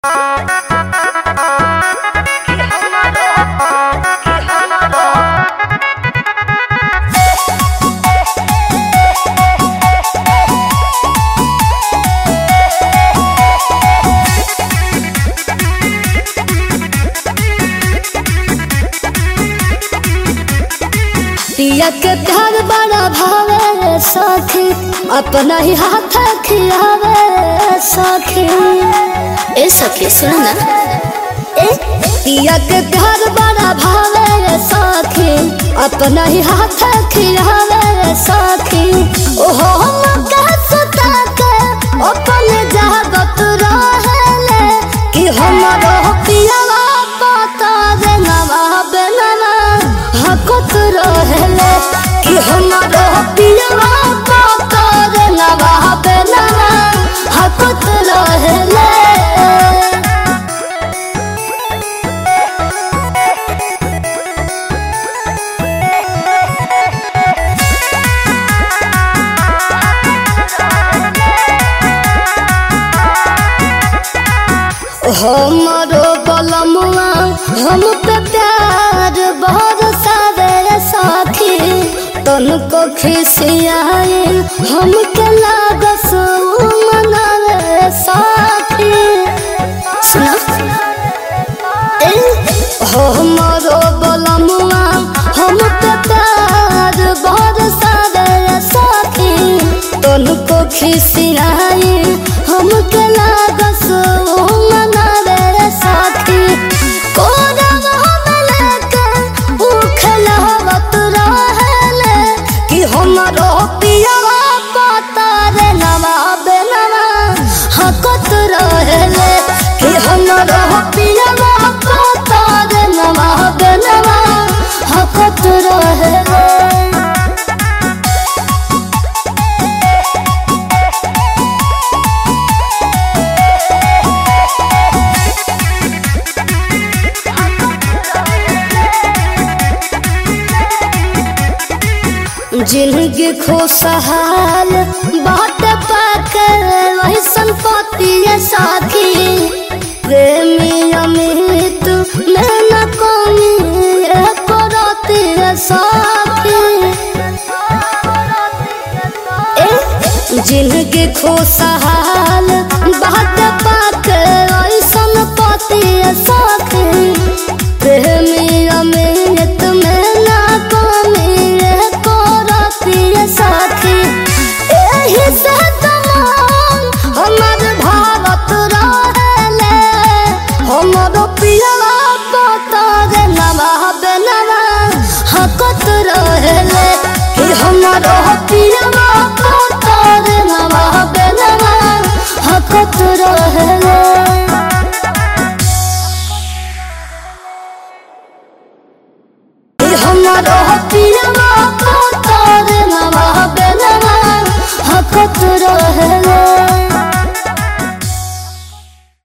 पिया के प्यार बड़ा भावे साथी, अपना ही हाथ खिलावे साथी। ए सखी सुन ना, पिया के प्यार बड़ा भावे साथी, अपना ही हाथ खिलावे साथी। ओहो हम कैसे ताके अपने जागत रहेले कि हमारो पियावा पता दे नवा बेनवा हकत रहेले कि हमारो पियावा पता दे नवा बेनवा हकत रहेले। हमारो बलमुआ हम पे प्यार भरोसा दे साथी, तनको खिसियाए हम के लागस मनावे साथी। सुना हमारो बलमुआ हम पे प्यार भरोसा दे साथी, तनको खिसियाए हम के लागस हमारो पियावा पता रे नवा बेनवा हकत रहेले कि हमारो पियावा पता रे नवा बेनवा हकत रहेले। जिंदगी खुशहाल बाट पाके वही संपत्ति साथी, प्रेमी अमित में न कमी करती साथी। जिंदगी खुशहाल बाट पाके वही संपत्ति साथी, प्रेमी अमित में न कमी साथी। एही से तमाम हमार भावत रहेले, हमारो पियावा पता रे नवा बेनवा हकत रहेले कि हमारो पियावा पता रे नवा बेनवा हकत रहेले। हमारो पियावा पता रे नवा बेनवा हकत रहेले।